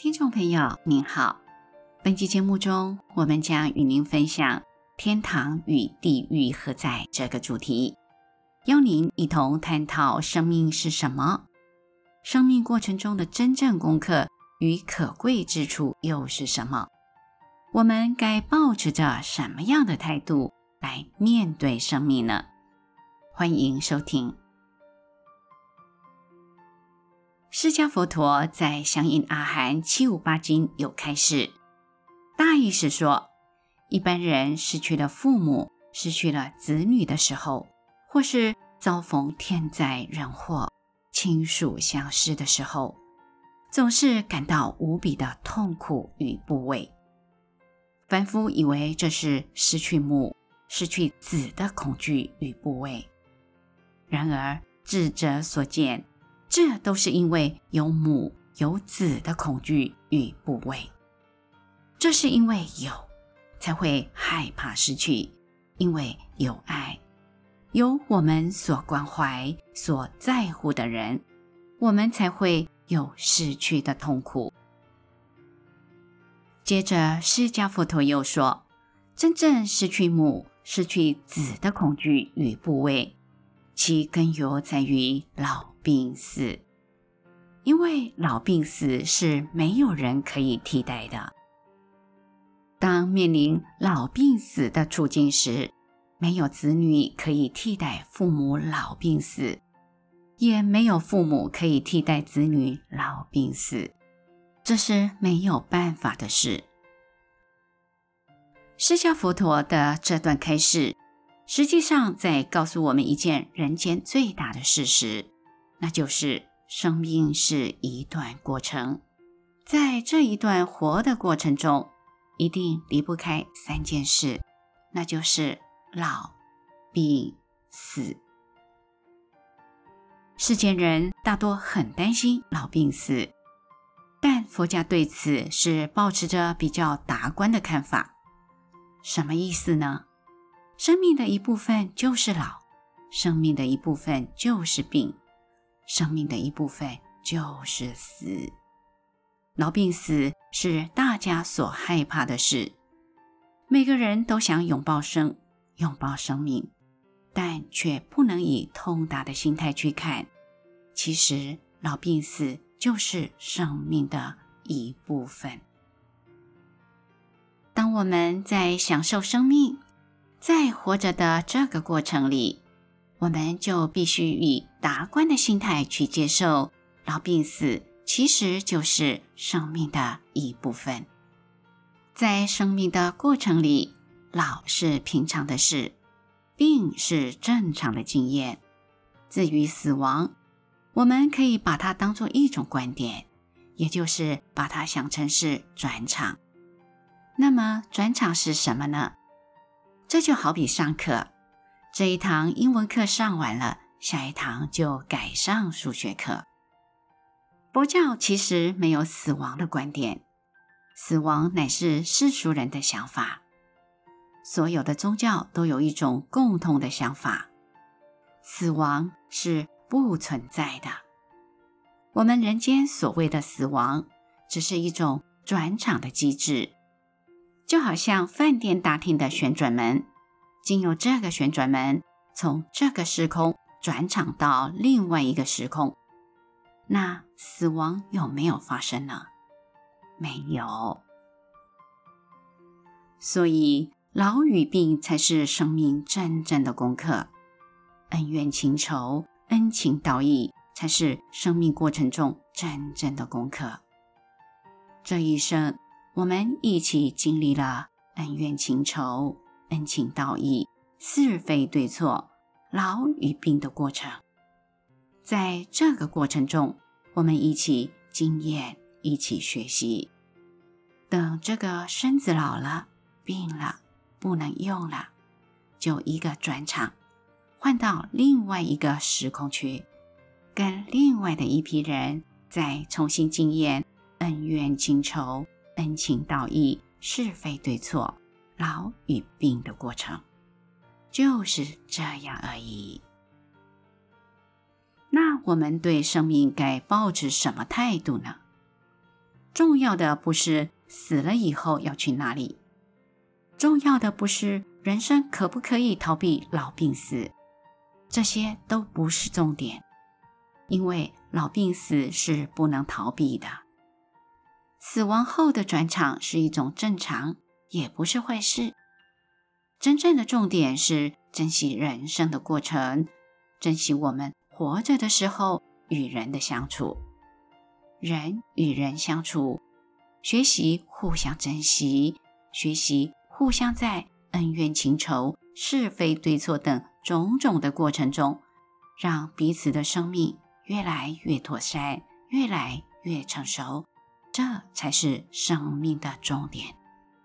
听众朋友您好，本期节目中我们将与您分享天堂与地狱何在这个主题，邀您一同探讨生命是什么，生命过程中的真正功课与可贵之处又是什么，我们该抱持着什么样的态度来面对生命呢？欢迎收听。释迦佛陀在相应阿含758经有开示，大意是说，一般人失去了父母、失去了子女的时候，或是遭逢天灾人祸、亲属相失的时候，总是感到无比的痛苦与怖畏。凡夫以为这是失去母、失去子的恐惧与怖畏，然而智者所见，这都是因为有母有子的恐惧与怖畏。这是因为有，才会害怕失去，因为有爱，有我们所关怀、所在乎的人，我们才会有失去的痛苦。接着释迦佛陀又说，真正失去母、失去子的恐惧与怖畏，其根由在于老病死，因为老病死是没有人可以替代的。当面临老病死的处境时，没有子女可以替代父母老病死，也没有父母可以替代子女老病死，这是没有办法的事。释迦佛陀的这段开示，实际上在告诉我们一件人间最大的事实，那就是生命是一段过程，在这一段活的过程中，一定离不开3件事，那就是老、病、死。世间人大多很担心老病死，但佛家对此是抱持着比较达观的看法。什么意思呢？生命的一部分就是老，生命的一部分就是病，生命的一部分就是死。老病死是大家所害怕的事，每个人都想拥抱生命，但却不能以通达的心态去看。其实老病死就是生命的一部分。当我们在享受生命，在活着的这个过程里，我们就必须以达观的心态去接受老病死其实就是生命的一部分。在生命的过程里，老是平常的事，病是正常的经验。至于死亡，我们可以把它当作一种观点，也就是把它想成是转场。那么转场是什么呢？这就好比上课，这一堂英文课上完了，下一堂就改上数学课。佛教其实没有死亡的观点，死亡乃是世俗人的想法。所有的宗教都有一种共同的想法，死亡是不存在的。我们人间所谓的死亡，只是一种转场的机制，就好像饭店大厅的旋转门，经由这个旋转门，从这个时空转场到另外一个时空。那死亡有没有发生呢？没有。所以老与病才是生命真正的功课，恩怨情仇、恩情道义才是生命过程中真正的功课。这一生我们一起经历了恩怨情仇、恩情道义、是非对错、老与病的过程。在这个过程中，我们一起经验，一起学习。等这个身子老了、病了、不能用了，就一个转场，换到另外一个时空去，跟另外的一批人再重新经验恩怨情仇、恩情道义、是非对错、老与病的过程，就是这样而已。那我们对生命该抱持什么态度呢？ 重要的不是死了以后要去哪里，重要的不是人生可不可以逃避老病死，这些都不是重点，因为老病死是不能逃避的。死亡后的转场是一种正常，也不是坏事。真正的重点是珍惜人生的过程，珍惜我们活着的时候与人的相处。人与人相处，学习互相珍惜，学习互相在恩怨情仇、是非对错等种种的过程中，让彼此的生命越来越妥善，越来越成熟，这才是生命的重点。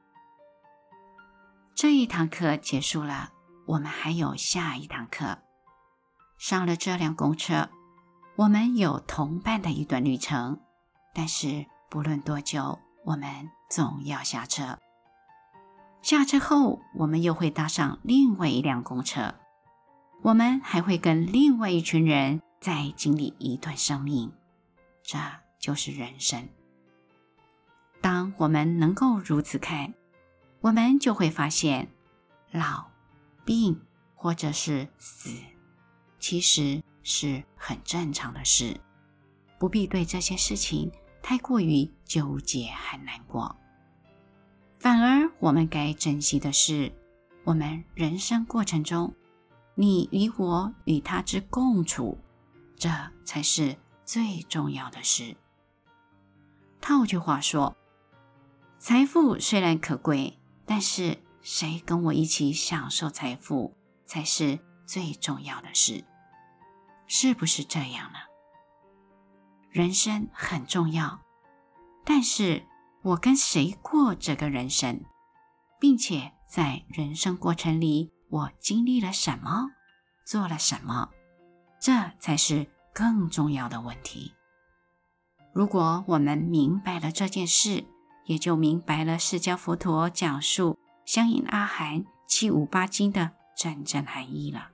这一堂课结束了，我们还有下一堂课。上了这辆公车，我们有同伴的一段旅程，但是不论多久，我们总要下车。下车后，我们又会搭上另外一辆公车，我们还会跟另外一群人再经历一段生命，这就是人生。当我们能够如此看，我们就会发现，老、病或者是死，其实是很正常的事，不必对这些事情太过于纠结和难过。反而我们该珍惜的是，我们人生过程中，你与我与他之共处，这才是最重要的事。套句话说，财富虽然可贵，但是谁跟我一起享受财富才是最重要的事，是不是这样呢？人生很重要，但是我跟谁过这个人生，并且在人生过程里我经历了什么，做了什么，这才是更重要的问题。如果我们明白了这件事，也就明白了释迦佛陀讲述相应阿含758经的真正含义了。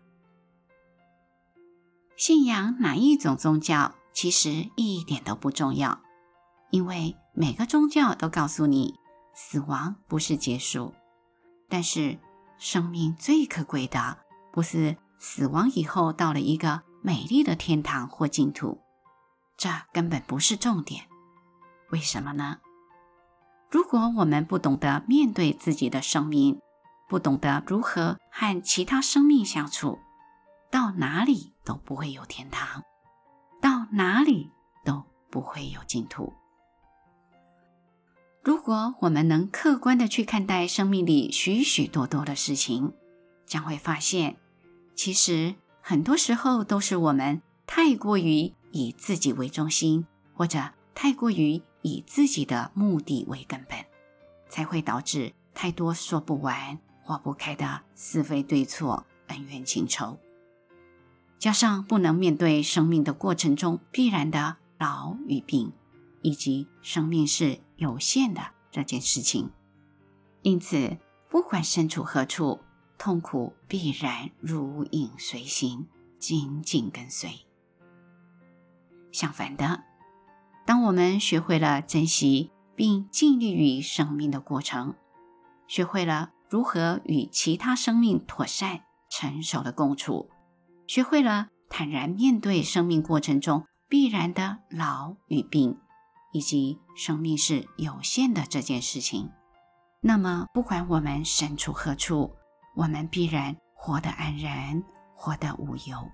信仰哪一种宗教其实一点都不重要，因为每个宗教都告诉你，死亡不是结束，但是生命最可贵的不是死亡以后到了一个美丽的天堂或净土，这根本不是重点。为什么呢？如果我们不懂得面对自己的生命，不懂得如何和其他生命相处，到哪里都不会有天堂，到哪里都不会有净土。如果我们能客观地去看待生命里许许多多的事情，将会发现，其实很多时候都是我们太过于以自己为中心，或者太过于以自己的目的为根本，才会导致太多说不完、化不开的是非对错、恩怨情仇。加上不能面对生命的过程中必然的老与病，以及生命是有限的这件事情，因此不管身处何处，痛苦必然如影随形，紧紧跟随。相反的，当我们学会了珍惜并尽力于生命的过程，学会了如何与其他生命妥善成熟的共处，学会了坦然面对生命过程中必然的老与病，以及生命是有限的这件事情，那么不管我们身处何处，我们必然活得安然，活得无忧。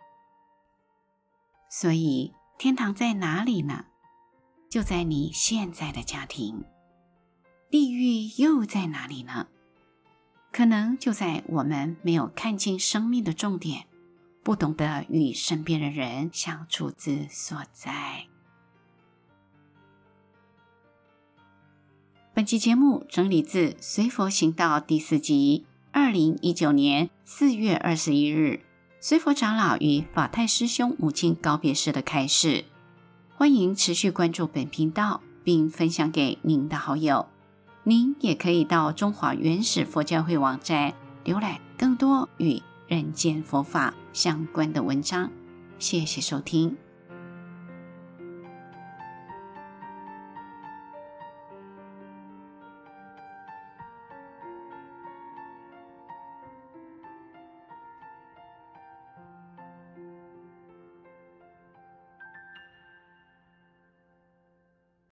所以天堂在哪里呢？就在你现在的家庭。地狱又在哪里呢？可能就在我们没有看清生命的重点，不懂得与身边的人相处之所在。本期节目整理自随佛行道第4集，2019年4月21日，随佛长老与法太师兄母亲告别式的开示。欢迎持续关注本频道，并分享给您的好友。您也可以到中华原始佛教会网站浏览更多与人间佛法相关的文章。谢谢收听。